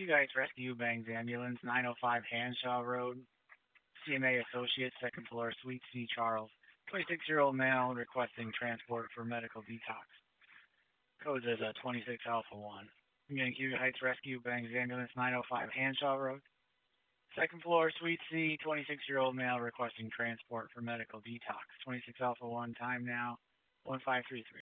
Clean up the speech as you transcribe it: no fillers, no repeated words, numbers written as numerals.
Heights Rescue Bangs Ambulance, 905 Hanshaw Road, CMA Associates, second floor, Suite C, Charles. 26-year-old male requesting transport for medical detox. Code is 26 Alpha 1. Again, Cuba Heights Rescue Bangs Ambulance, 905 Hanshaw Road. Second floor, Suite C, 26-year-old male requesting transport for medical detox. 26 Alpha 1, time now, 1533.